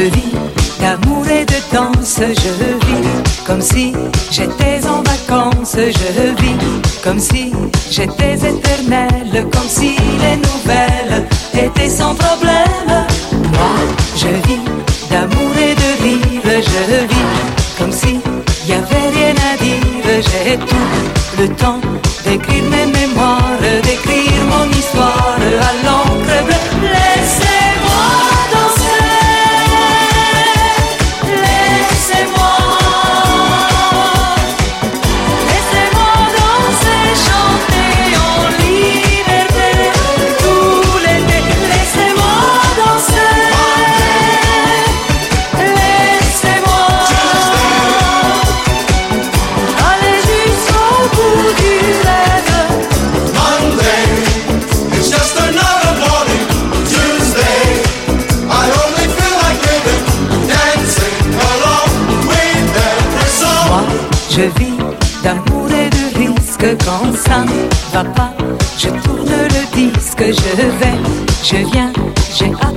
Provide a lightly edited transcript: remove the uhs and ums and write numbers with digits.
vis d'amour et de danse, je vis comme si j'étais en vacances, je vis comme si j'étais éternelle, comme si les nouvelles étaient sans problème. Moi, je vis d'amour et de rire, je vis comme si y avait rien à dire. J'ai tout le temps d'écrire mes mémoires, d'écrire mon histoire à l'encre bleue. Laissez-moi danser, laissez-moi, laissez-moi danser, chanter en liberté tout l'été. Laissez-moi danser, laissez-moi aller jusqu'au bout du rêve. Monday, it's just another morning. Tuesday, I only feel like living, dancing along with every song. Moi, je vis d'amour et de risque. Quand ça ne va pas, je tourne le disque. Je vais, je viens, j'ai hâte